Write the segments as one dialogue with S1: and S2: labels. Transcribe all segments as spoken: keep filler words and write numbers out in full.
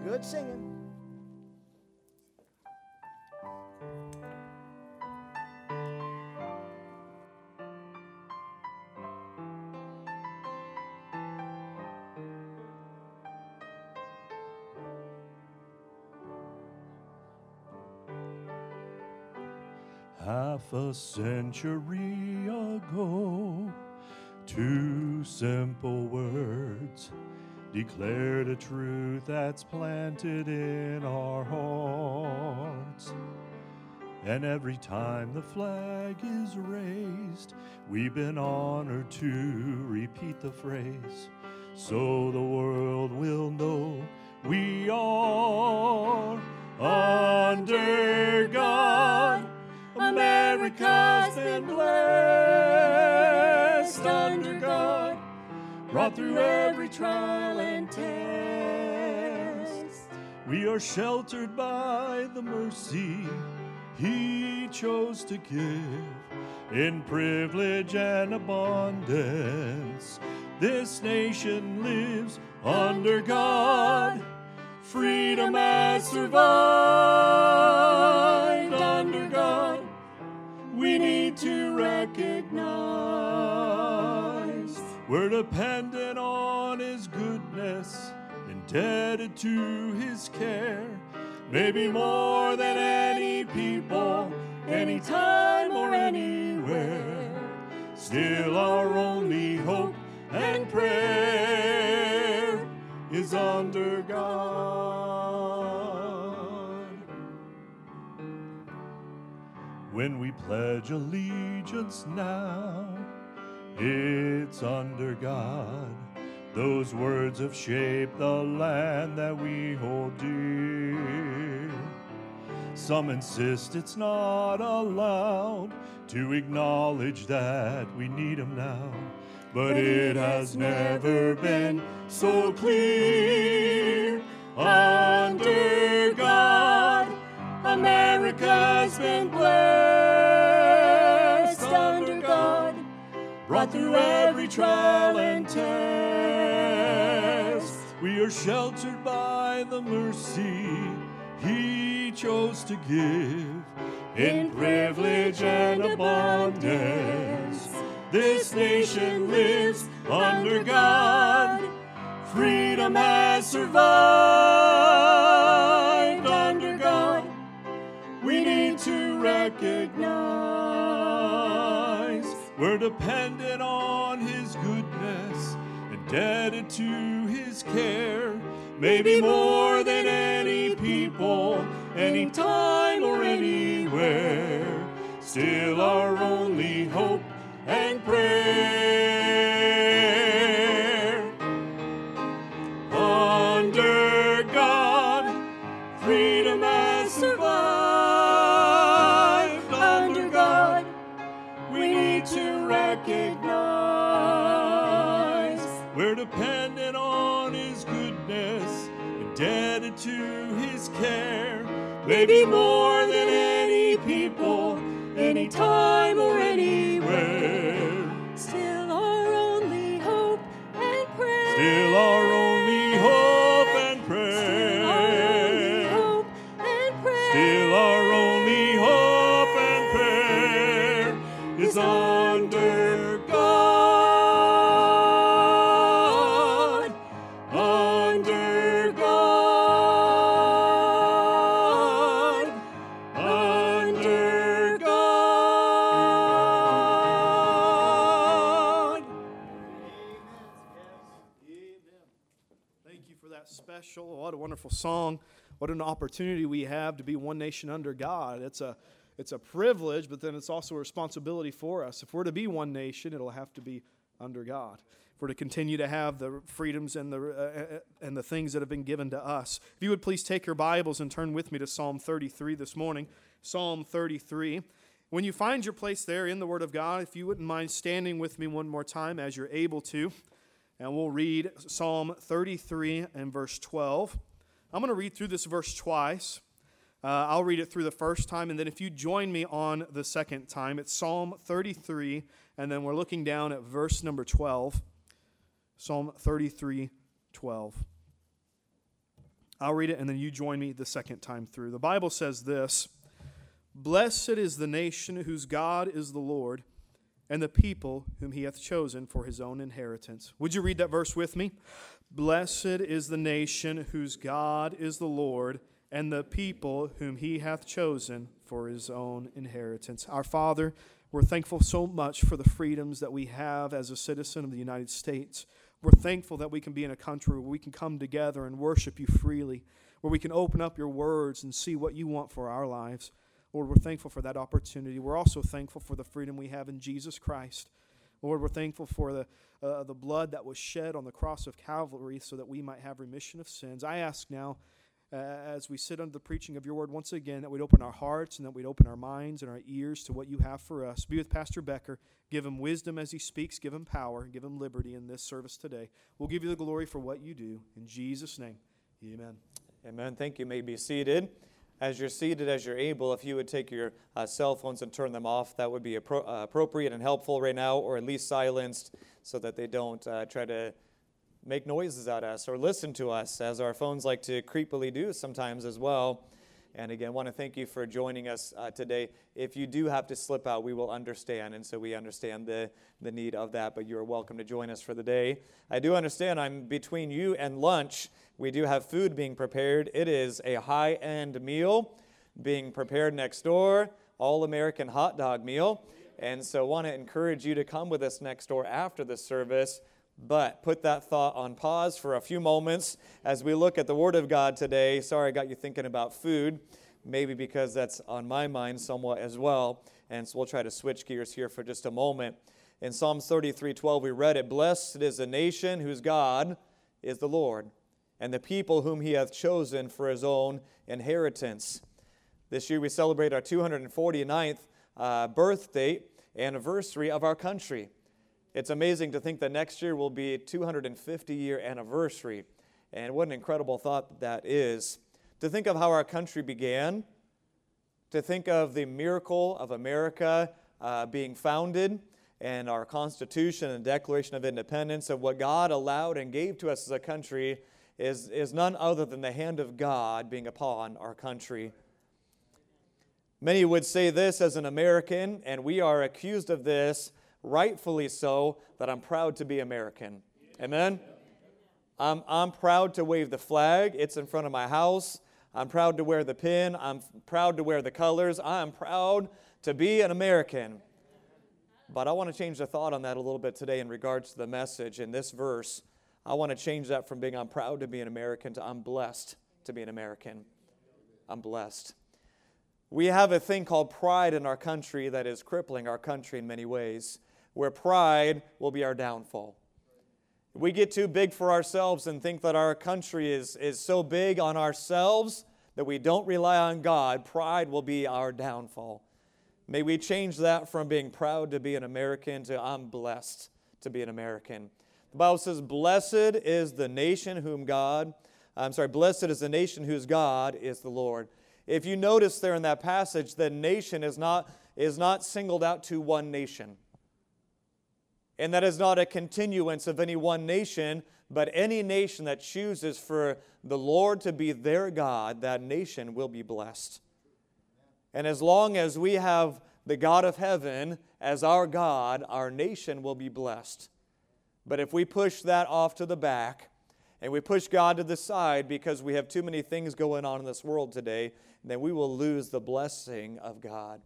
S1: Good singing.
S2: Half a century ago, two simple words declared a truth that's planted in our hearts. And every time the flag is raised, we've been honored to repeat the phrase, so the world will know we are under God. America's been blessed under God, brought through every trial and test. We are sheltered by the mercy He chose to give in privilege and abundance. This nation lives under God. Freedom has survived under God. We need to recognize we're dependent on His goodness, indebted to His care, maybe more than any people, anytime or anywhere. Still our only hope and prayer is under God. When we pledge allegiance now, it's under God. Those words have shaped the land that we hold dear. Some insist it's not allowed to acknowledge that we need Him now. But it has never been so clear. Under God, America's been blessed. Under God, brought through every trial and test. We are sheltered by the mercy He chose to give in privilege and abundance. This nation lives under God. Freedom has survived under God. We need to recognize we're dependent on His goodness, indebted to His care, maybe more than any people, anytime or anywhere. Still our only hope and prayer. Under God, freedom has survived. Under God, we need to recognize we're dependent on His goodness, indebted to His care, maybe more than any people, anytime or anywhere.
S3: Still our only hope and prayer.
S2: Still our only hope and prayer.
S3: Still our only hope and prayer.
S2: Still our only hope and prayer is under God. Under God. Under God.
S1: Thank you for that special. What a wonderful song. What an opportunity we have to be one nation under God. It's a it's a privilege, but then it's also a responsibility for us. If we're to be one nation, it'll have to be under God. If we're to continue to have the freedoms and the uh, and the things that have been given to us. If you would please take your Bibles and turn with me to Psalm thirty-three this morning. Psalm thirty-three. When you find your place there in the Word of God, if you wouldn't mind standing with me one more time as you're able to, and we'll read Psalm thirty-three and verse twelve. I'm going to read through this verse twice. Uh, I'll read it through the first time, and then if you join me on the second time, it's Psalm thirty-three, and then we're looking down at verse number twelve. Psalm thirty-three, twelve. I'll read it, and then you join me the second time through. The Bible says this: "Blessed is the nation whose God is the Lord, and the people whom he hath chosen for his own inheritance." Would you read that verse with me? "Blessed is the nation whose God is the Lord, and the people whom he hath chosen for his own inheritance." Our Father, we're thankful so much for the freedoms that we have as a citizen of the United States. We're thankful that we can be in a country where we can come together and worship you freely, where we can open up your words and see what you want for our lives. Lord, we're thankful for that opportunity. We're also thankful for the freedom we have in Jesus Christ. Lord, we're thankful for the uh, the blood that was shed on the cross of Calvary so that we might have remission of sins. I ask now, uh, as we sit under the preaching of your word once again, that we'd open our hearts and that we'd open our minds and our ears to what you have for us. Be with Pastor Becker. Give him wisdom as he speaks. Give him power. Give him liberty in this service today. We'll give you the glory for what you do. In Jesus' name, amen.
S4: Amen. Thank you. You may be seated. As you're seated, as you're able, if you would take your uh, cell phones and turn them off, that would be appro- uh, appropriate and helpful right now, or at least silenced so that they don't uh, try to make noises at us or listen to us, as our phones like to creepily do sometimes as well. And again, I want to thank you for joining us uh, today. If you do have to slip out, we will understand, and so we understand the, the need of that, but you're welcome to join us for the day. I do understand I'm between you and lunch. We do have food being prepared. It is a high-end meal being prepared next door, all-American hot dog meal. And so I want to encourage you to come with us next door after the service, but put that thought on pause for a few moments as we look at the Word of God today. Sorry I got you thinking about food, maybe because that's on my mind somewhat as well. And so we'll try to switch gears here for just a moment. In Psalms thirty-three twelve, we read it, "Blessed is the nation whose God is the Lord, and the people whom he hath chosen for his own inheritance." This year we celebrate our two hundred forty-ninth uh, birthday anniversary of our country. It's amazing to think that next year will be a two hundred fifty year anniversary. And what an incredible thought that is. To think of how our country began, to think of the miracle of America uh, being founded, and our Constitution and Declaration of Independence, of what God allowed and gave to us as a country, is, is none other than the hand of God being upon our country. Many would say this as an American, and we are accused of this, rightfully so, that I'm proud to be American. Amen? I'm, I'm proud to wave the flag. It's in front of my house. I'm proud to wear the pin. I'm proud to wear the colors. I'm proud to be an American. But I want to change the thought on that a little bit today in regards to the message in this verse. I want to change that from being I'm proud to be an American to I'm blessed to be an American. I'm blessed. We have a thing called pride in our country that is crippling our country in many ways, where pride will be our downfall. We get too big for ourselves and think that our country is, is so big on ourselves that we don't rely on God. Pride will be our downfall. May we change that from being proud to be an American to I'm blessed to be an American. The Bible says, "Blessed is the nation whom God, I'm sorry, blessed is the nation whose God is the Lord." If you notice there in that passage, the nation is not, is not singled out to one nation. And that is not a continuance of any one nation, but any nation that chooses for the Lord to be their God, that nation will be blessed. And as long as we have the God of heaven as our God, our nation will be blessed. But if we push that off to the back, and we push God to the side because we have too many things going on in this world today, then we will lose the blessing of God.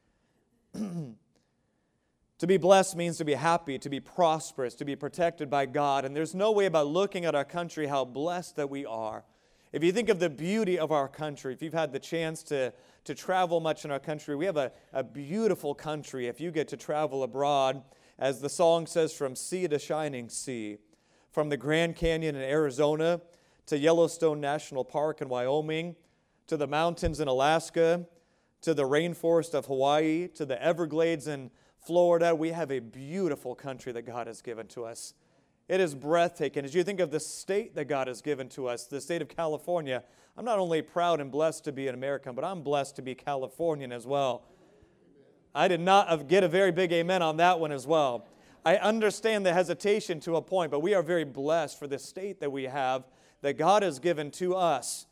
S4: To be blessed means to be happy, to be prosperous, to be protected by God. And there's no way about looking at our country how blessed that we are. If you think of the beauty of our country, if you've had the chance to, to travel much in our country, we have a, a beautiful country. If you get to travel abroad, as the song says, from sea to shining sea, from the Grand Canyon in Arizona to Yellowstone National Park in Wyoming, to the mountains in Alaska, to the rainforest of Hawaii, to the Everglades in Florida, we have a beautiful country that God has given to us. It is breathtaking. As you think of the state that God has given to us, the state of California, I'm not only proud and blessed to be an American, but I'm blessed to be Californian as well. I did not get a very big amen on that one as well. I understand the hesitation to a point, but we are very blessed for the state that we have, that God has given to us,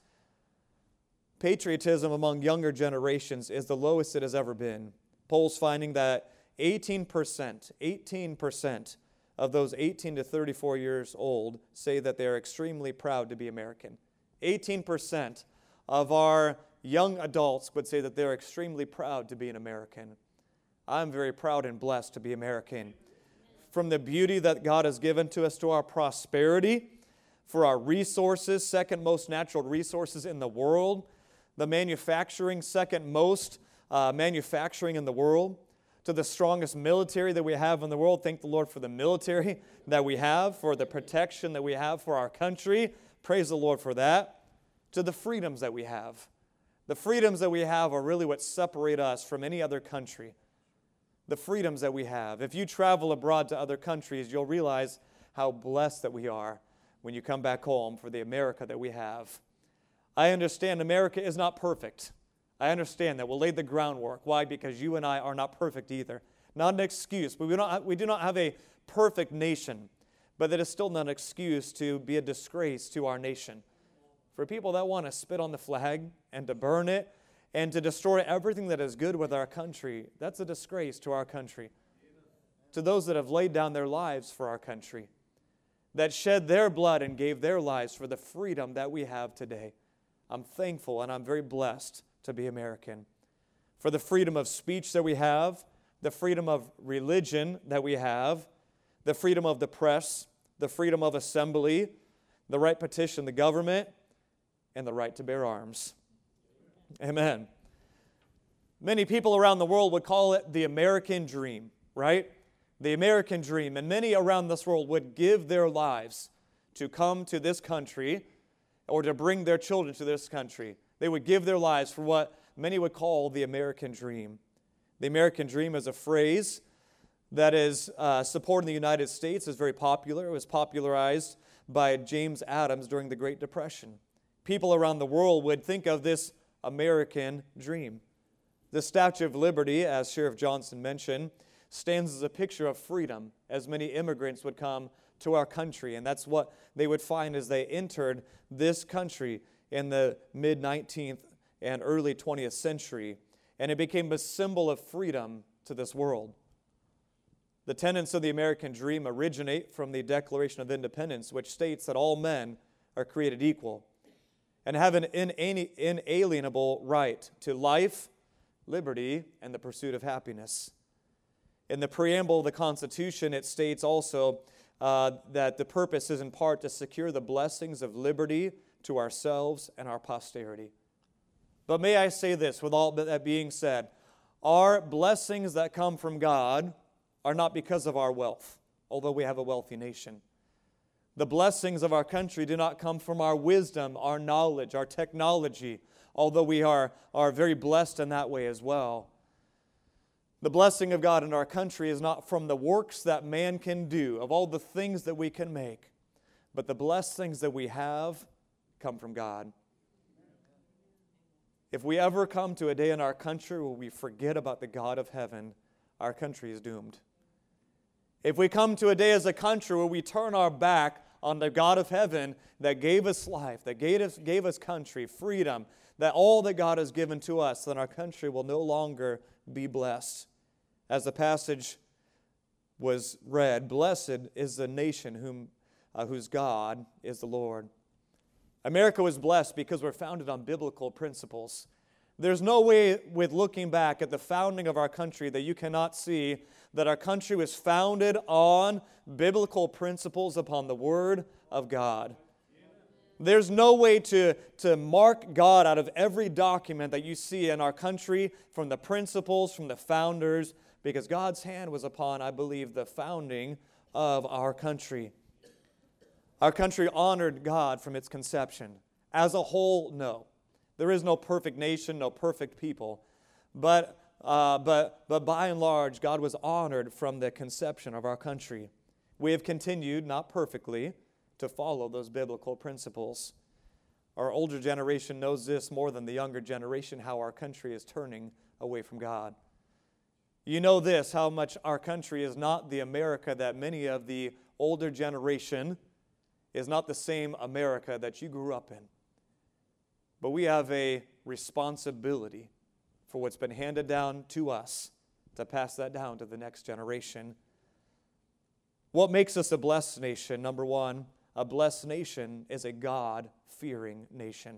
S4: patriotism among younger generations is the lowest it has ever been. Polls finding that eighteen percent, eighteen percent of those eighteen to thirty-four years old say that they are extremely proud to be American. eighteen percent of our young adults would say that they're extremely proud to be an American. I'm very proud and blessed to be American. From the beauty that God has given to us, to our prosperity, for our resources, second most natural resources in the world, the manufacturing, second most uh, manufacturing in the world, to the strongest military that we have in the world. Thank the Lord for the military that we have, for the protection that we have for our country. Praise the Lord for that. To the freedoms that we have. The freedoms that we have are really what separate us from any other country. The freedoms that we have. If you travel abroad to other countries, you'll realize how blessed that we are when you come back home for the America that we have. I understand America is not perfect. I understand that. We'll lay the groundwork. Why? Because you and I are not perfect either. Not an excuse, but we don't have, we do not have a perfect nation. But that is still not an excuse to be a disgrace to our nation. For people that want to spit on the flag and to burn it and to destroy everything that is good with our country, that's a disgrace to our country. To those that have laid down their lives for our country, that shed their blood and gave their lives for the freedom that we have today. I'm thankful and I'm very blessed to be American. For the freedom of speech that we have, the freedom of religion that we have, the freedom of the press, the freedom of assembly, the right to petition the government, and the right to bear arms. Amen. Many people around the world would call it the American dream, right? The American dream. And many around this world would give their lives to come to this country or to bring their children to this country. They would give their lives for what many would call the American dream. The American dream is a phrase that is uh, supported in the United States, is very popular. It was popularized by James Adams during the Great Depression. People around the world would think of this American dream. The Statue of Liberty, as Sheriff Johnson mentioned, stands as a picture of freedom, as many immigrants would come to our country. And that's what they would find as they entered this country in the mid-nineteenth and early twentieth century. And it became a symbol of freedom to this world. The tenets of the American dream originate from the Declaration of Independence, which states that all men are created equal and have an inalienable right to life, liberty, and the pursuit of happiness. In the preamble of the Constitution, it states also uh, that the purpose is in part to secure the blessings of liberty to ourselves and our posterity. But may I say this, with all that being said, our blessings that come from God are not because of our wealth, although we have a wealthy nation. The blessings of our country do not come from our wisdom, our knowledge, our technology, although we are, are very blessed in that way as well. The blessing of God in our country is not from the works that man can do, of all the things that we can make, but the blessings that we have come from God. If we ever come to a day in our country where we forget about the God of heaven, our country is doomed. If we come to a day as a country where we turn our back on the God of heaven that gave us life, that gave us, gave us country, freedom, that all that God has given to us, then our country will no longer be blessed. As the passage was read, blessed is the nation whom, uh, whose God is the Lord. America was blessed because we're founded on biblical principles. There's no way with looking back at the founding of our country that you cannot see that our country was founded on biblical principles upon the Word of God. There's no way to, to mark God out of every document that you see in our country from the principles, from the founders, because God's hand was upon, I believe, the founding of our country. Our country honored God from its conception. As a whole, no. There is no perfect nation, no perfect people. But, uh, but, but by and large, God was honored from the conception of our country. We have continued, not perfectly, to follow those biblical principles. Our older generation knows this more than the younger generation, how our country is turning away from God. You know this, how much our country is not the America that many of the older generation is not the same America that you grew up in. But we have a responsibility for what's been handed down to us to pass that down to the next generation. What makes us a blessed nation? Number one, a blessed nation is a God-fearing nation.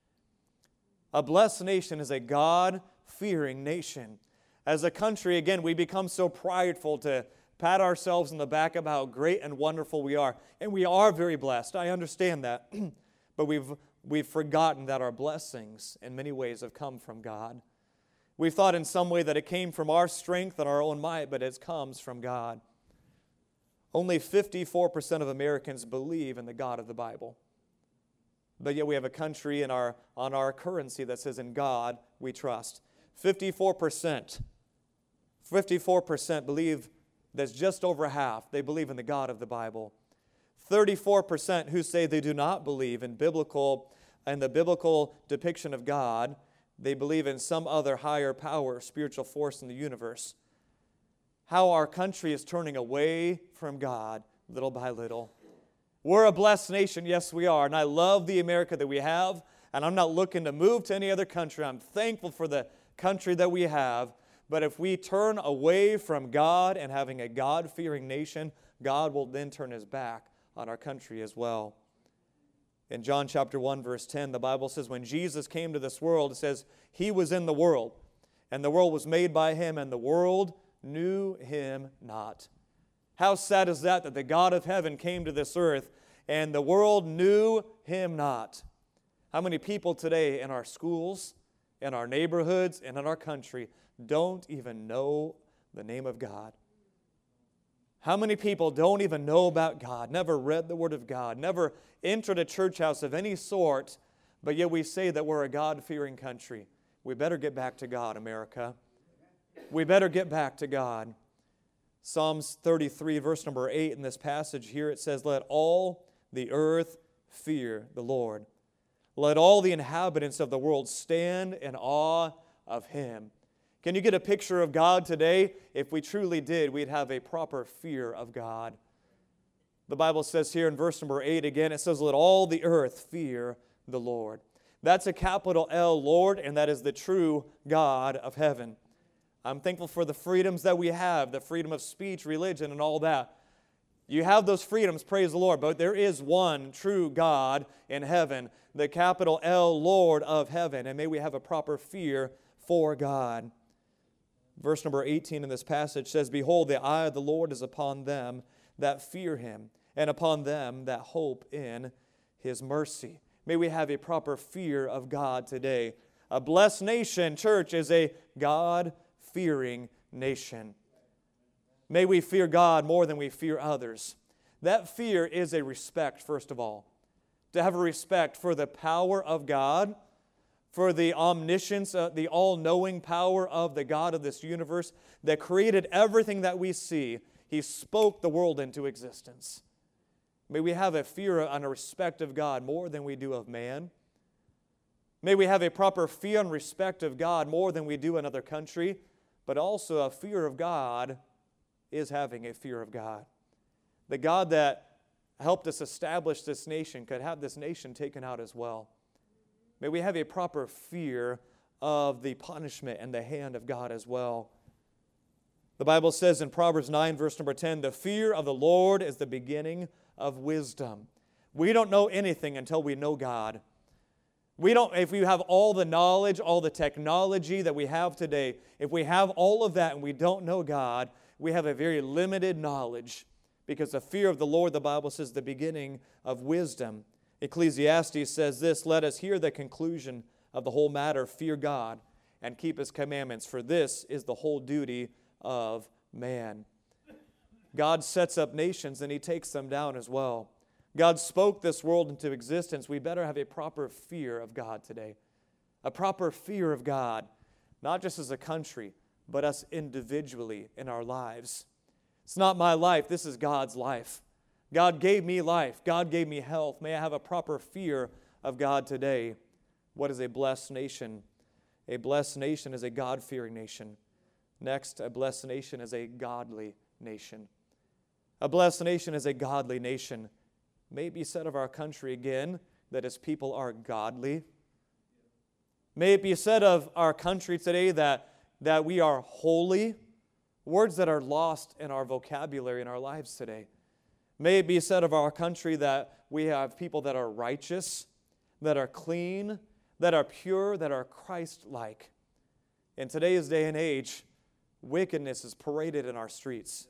S4: A blessed nation is a God-fearing nation. As a country, again, we become so prideful to pat ourselves on the back about how great and wonderful we are. And we are very blessed. I understand that. But we've, we've forgotten that our blessings in many ways have come from God. We've thought in some way that it came from our strength and our own might, but it comes from God. Only fifty-four percent of Americans believe in the God of the Bible. But yet we have a country in our, on our currency that says, in God we trust. fifty-four percent. fifty-four percent believe, that's just over half, they believe in the God of the Bible. thirty-four percent who say they do not believe in biblical, and the biblical depiction of God. They believe in some other higher power, spiritual force in the universe. How our country is turning away from God little by little. We're a blessed nation, yes we are, and I love the America that we have, and I'm not looking to move to any other country. I'm thankful for the country that we have, but if we turn away from God and having a God-fearing nation, God will then turn His back on our country as well. In John chapter one, verse ten, the Bible says, when Jesus came to this world, it says, He was in the world, and the world was made by Him, and the world knew Him not. How sad is that, that the God of heaven came to this earth, and the world knew Him not? How many people today in our schools, in our neighborhoods, and in our country don't even know the name of God? How many people don't even know about God, never read the Word of God, never entered a church house of any sort, but yet we say that we're a God-fearing country? We better get back to God, America. We better get back to God. Psalms thirty-three, verse number eight, in this passage here, it says, let all the earth fear the Lord. Let all the inhabitants of the world stand in awe of Him. Can you get a picture of God today? If we truly did, we'd have a proper fear of God. The Bible says here in verse number eight again, it says, let all the earth fear the Lord. That's a capital L, Lord, and that is the true God of heaven. I'm thankful for the freedoms that we have, the freedom of speech, religion, and all that. You have those freedoms, praise the Lord, but there is one true God in heaven, the capital L, Lord of heaven, and may we have a proper fear for God. Verse number eighteen in this passage says, behold, the eye of the Lord is upon them that fear Him, and upon them that hope in His mercy. May we have a proper fear of God today. A blessed nation, church, is a God-fearing nation. May we fear God more than we fear others. That fear is a respect, first of all. To have a respect for the power of God, for the omniscience, uh, the all-knowing power of the God of this universe that created everything that we see. He spoke the world into existence. May we have a fear and a respect of God more than we do of man. May we have a proper fear and respect of God more than we do another country, but also a fear of God is having a fear of God. The God that helped us establish this nation could have this nation taken out as well. May we have a proper fear of the punishment and the hand of God as well. The Bible says in Proverbs nine, verse number ten, the fear of the Lord is the beginning of wisdom. We don't know anything until we know God. We don't, if we have all the knowledge, all the technology that we have today, if we have all of that and we don't know God, we have a very limited knowledge, because the fear of the Lord, the Bible says, is the beginning of wisdom. Ecclesiastes says this, let us hear the conclusion of the whole matter, fear God and keep His commandments, for this is the whole duty of man. God sets up nations and He takes them down as well. God spoke this world into existence. We better have a proper fear of God today. A proper fear of God, not just as a country, but us individually in our lives. It's not my life, this is God's life. God gave me life. God gave me health. May I have a proper fear of God today. What is a blessed nation? A blessed nation is a God-fearing nation. Next, a blessed nation is a godly nation. A blessed nation is a godly nation. may it be said of our country again that its people are godly. May it be said of our country today that, that we are holy, words that are lost in our vocabulary in our lives today. May it be said of our country that we have people that are righteous, that are clean, that are pure, that are Christ-like. In today's day and age, wickedness is paraded in our streets.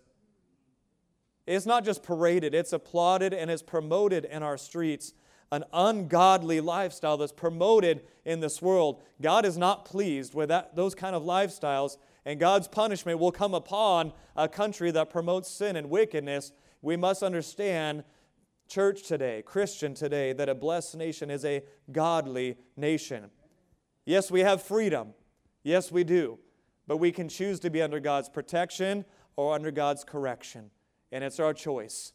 S4: It's not just paraded, it's applauded and it's promoted in our streets. An ungodly lifestyle that's promoted in this world. God is not pleased with that, those kind of lifestyles, and God's punishment will come upon a country that promotes sin and wickedness. We must understand, church today, Christian today, that a blessed nation is a godly nation. Yes, we have freedom. Yes, we do. But we can choose to be under God's protection or under God's correction. And it's our choice.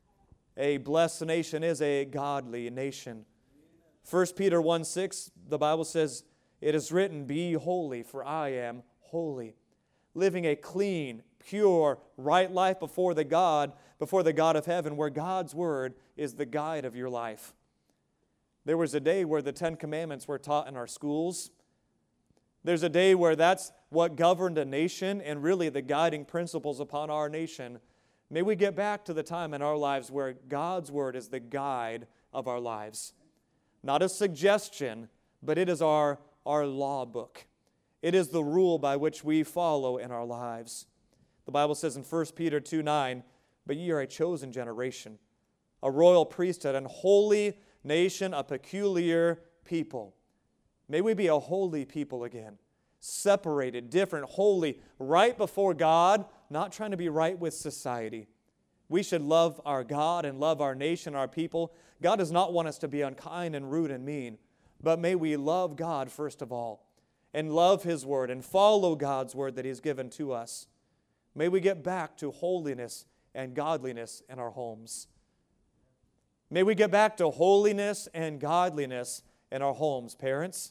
S4: A blessed nation is a godly nation. First Peter one six, the Bible says, "It is written, be holy, for I am holy." Living a clean, pure, right life before the God, before the God of heaven, where God's word is the guide of your life. There was a day where the Ten Commandments were taught in our schools. There's a day where that's what governed a nation and really the guiding principles upon our nation. May we get back to the time in our lives where God's word is the guide of our lives. Not a suggestion, but it is our, our law book. It is the rule by which we follow in our lives. The Bible says in First Peter two nine, "But ye are a chosen generation, a royal priesthood, and holy nation, a peculiar people." May we be a holy people again. Separated, different, holy, right before God, not trying to be right with society. We should love our God and love our nation, our people. God does not want us to be unkind and rude and mean, but may we love God first of all and love His word and follow God's word that He's given to us. May we get back to holiness and godliness in our homes. May we get back to holiness and godliness in our homes, parents.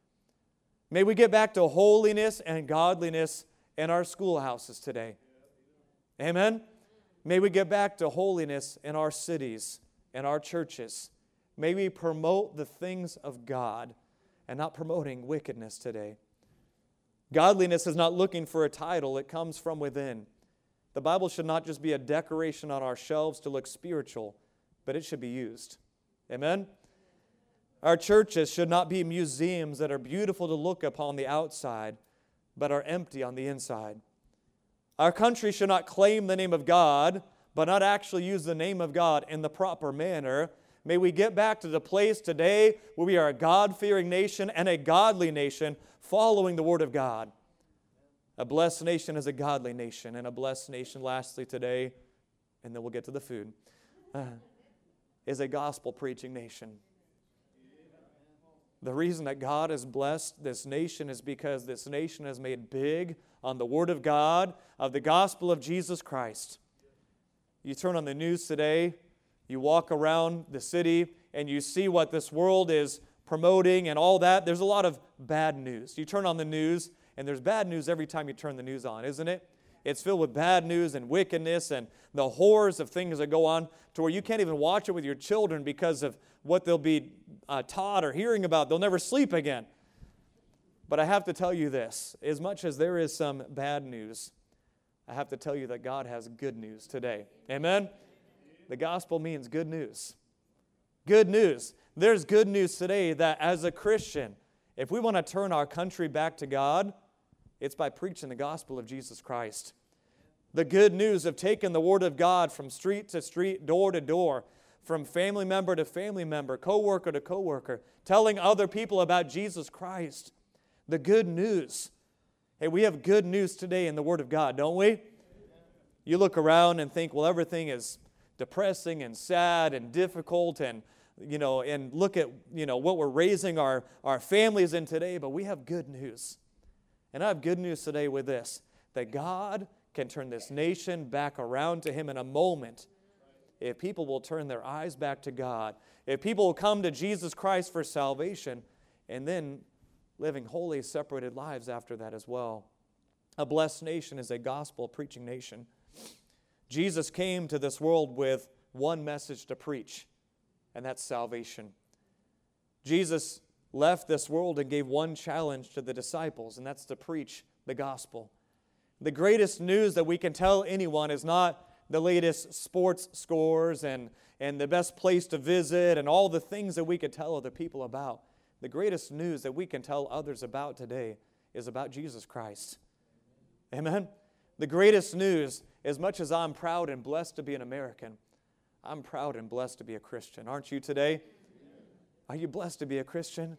S4: May we get back to holiness and godliness in our schoolhouses today. Amen? May we get back to holiness in our cities and our churches. May we promote the things of God and not promoting wickedness today. Godliness is not looking for a title. It comes from within. The Bible should not just be a decoration on our shelves to look spiritual, but it should be used. Amen? Our churches should not be museums that are beautiful to look upon the outside, but are empty on the inside. Our country should not claim the name of God, but not actually use the name of God in the proper manner. May we get back to the place today where we are a God-fearing nation and a godly nation following the Word of God. A blessed nation is a godly nation, and a blessed nation, lastly today, and then we'll get to the food, uh, is a gospel-preaching nation. The reason that God has blessed this nation is because this nation has made big on the Word of God, of the gospel of Jesus Christ. You turn on the news today, you walk around the city, and you see what this world is promoting and all that. There's a lot of bad news. You turn on the news, and there's bad news every time you turn the news on, isn't it? It's filled with bad news and wickedness and the horrors of things that go on to where you can't even watch it with your children because of what they'll be uh, taught or hearing about. They'll never sleep again. But I have to tell you this, as much as there is some bad news, I have to tell you that God has good news today. Amen? The gospel means good news. Good news. There's good news today that as a Christian, if we want to turn our country back to God, it's by preaching the gospel of Jesus Christ. The good news of taking the Word of God from street to street, door to door, from family member to family member, coworker to coworker, telling other people about Jesus Christ. The good news. Hey, we have good news today in the Word of God, don't we? You look around and think, well, everything is depressing and sad and difficult and, you know, and look at, you know, what we're raising our, our families in today, but we have good news. And I have good news today with this, that God can turn this nation back around to Him in a moment if people will turn their eyes back to God, if people will come to Jesus Christ for salvation, and then living holy, separated lives after that as well. A blessed nation is a gospel-preaching nation. Jesus came to this world with one message to preach, and that's salvation. Jesus left this world and gave one challenge to the disciples, and that's to preach the gospel. The greatest news that we can tell anyone is not the latest sports scores and, and the best place to visit and all the things that we could tell other people about. The greatest news that we can tell others about today is about Jesus Christ. Amen? The greatest news, as much as I'm proud and blessed to be an American, I'm proud and blessed to be a Christian. Aren't you today? Are you blessed to be a Christian?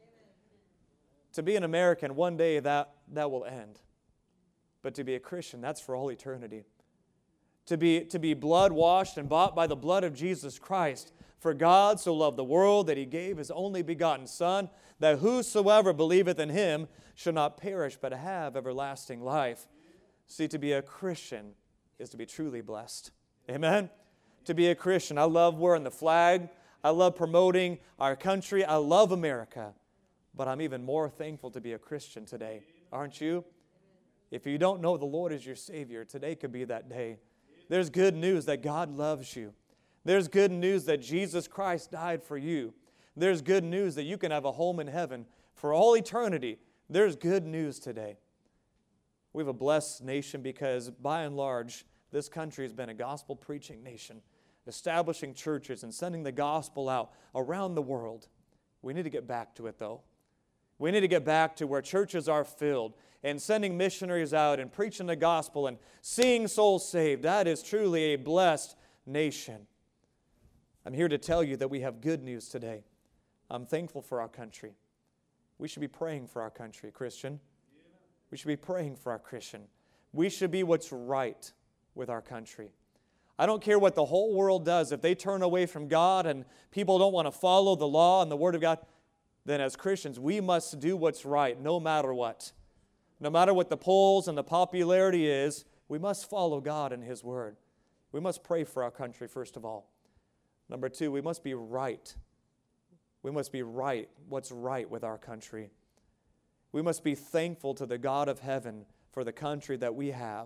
S4: To be an American, one day that, that will end. But to be a Christian, that's for all eternity. To be, to be blood-washed and bought by the blood of Jesus Christ. For God so loved the world that He gave His only begotten Son, that whosoever believeth in Him should not perish but have everlasting life. See, to be a Christian is to be truly blessed. Amen? To be a Christian, I love wearing the flag. I love promoting our country. I love America. But I'm even more thankful to be a Christian today. Aren't you? If you don't know the Lord as your Savior, today could be that day. There's good news that God loves you. There's good news that Jesus Christ died for you. There's good news that you can have a home in heaven for all eternity. There's good news today. We have a blessed nation because, by and large, this country has been a gospel-preaching nation, establishing churches and sending the gospel out around the world. We need to get back to it, though. We need to get back to where churches are filled and sending missionaries out and preaching the gospel and seeing souls saved. That is truly a blessed nation. I'm here to tell you that we have good news today. I'm thankful for our country. We should be praying for our country, Christian. We should be praying for our Christian. We should be what's right with our country. I don't care what the whole world does. If they turn away from God and people don't want to follow the law and the Word of God, then as Christians, we must do what's right no matter what. No matter what the polls and the popularity is, we must follow God and His Word. We must pray for our country, first of all. Number two, we must be right. We must be right, what's right with our country. We must be thankful to the God of heaven for the country that we have.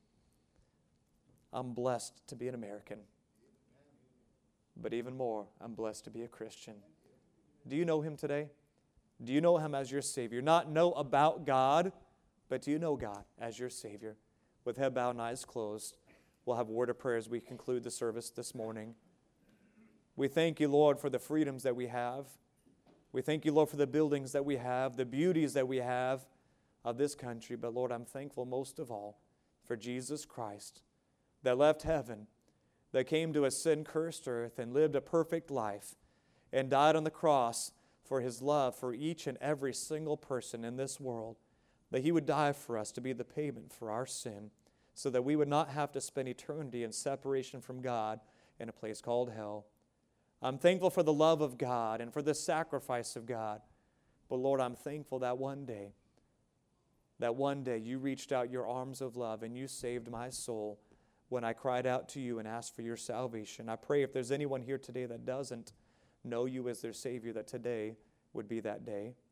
S4: I'm blessed to be an American. But even more, I'm blessed to be a Christian. Do you know Him today? Do you know Him as your Savior? Not know about God, but do you know God as your Savior? With head bowed and eyes closed, we'll have a word of prayer as we conclude the service this morning. We thank you, Lord, for the freedoms that we have. We thank you, Lord, for the buildings that we have, the beauties that we have of this country. But, Lord, I'm thankful most of all for Jesus Christ that left heaven, that came to a sin-cursed earth and lived a perfect life and died on the cross for His love for each and every single person in this world, that He would die for us to be the payment for our sin so that we would not have to spend eternity in separation from God in a place called hell. I'm thankful for the love of God and for the sacrifice of God. But Lord, I'm thankful that one day, that one day you reached out your arms of love and you saved my soul when I cried out to you and asked for your salvation. I pray if there's anyone here today that doesn't know you as their Savior, that today would be that day.